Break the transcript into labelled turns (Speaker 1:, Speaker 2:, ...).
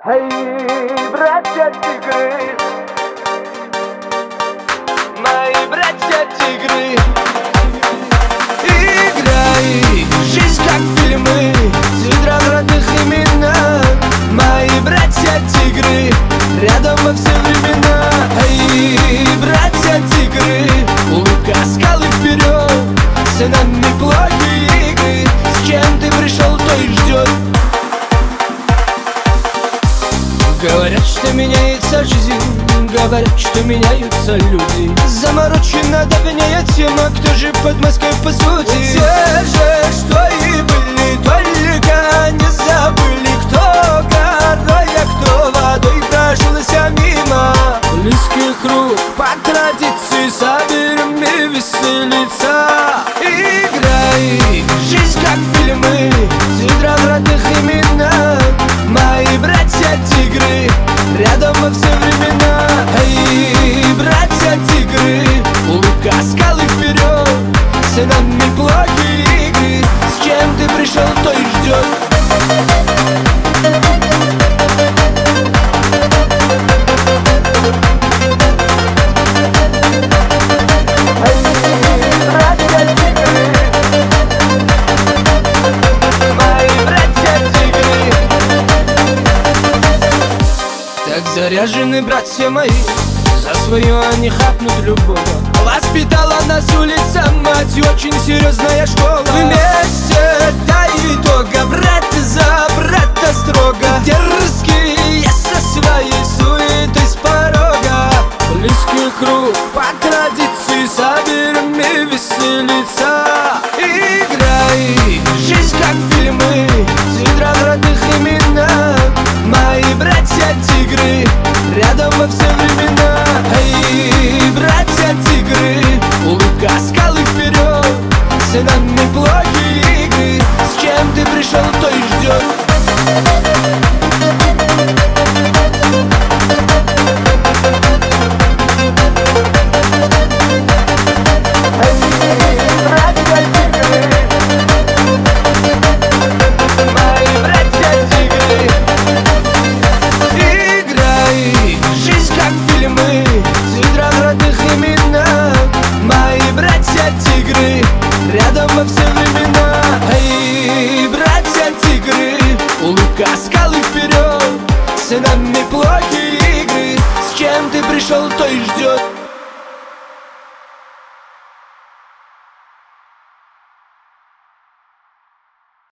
Speaker 1: Эй, братья-тигры, мои братья-тигры, играй, жизнь как фильмы, цитра в родных именах. Мои братья-тигры, рядом во все времена. Эй, братья-тигры, улыбка, скалы вперед, с нами плохие игры. С чем ты пришел, то и ждет. Говорят, что меняется жизнь, говорят, что меняются люди. Заморочена давняя тема, кто же под маской по сути? Те же, что и были, только не забыли, кто горой, а кто водой прошелся мимо. Близкий круг, по традиции, соберем и веселиться. Играй, жизнь как фильмы, цитра в родных именах. Мои братья-тигры, рядом во все времена. Эй, братья-тигры, улыбка, скалы вперед, с нами плохие игры. С чем ты пришел, то и ждет. Заряжены братья мои, за свое они хапнут любого. Воспитала нас улица мать, очень серьезная школа. Вместе до итога, брат за брата строго. Дерзкие со своей суетой с порога. Близкий круг, по традиции, соберем и веселиться. Играй, жизнь как фильмы, цитра в родных именах. Мои братья-тигры, рядом во все времена. Эй, братья-тигры, улыбка, скалы вперед, с нами плохие игры. С чем ты пришел, то и ждет. Рядом во все времена. Эй, братья-тигры, улыбка, скалы вперед, с нами плохие игры. С чем ты пришел, то и ждет.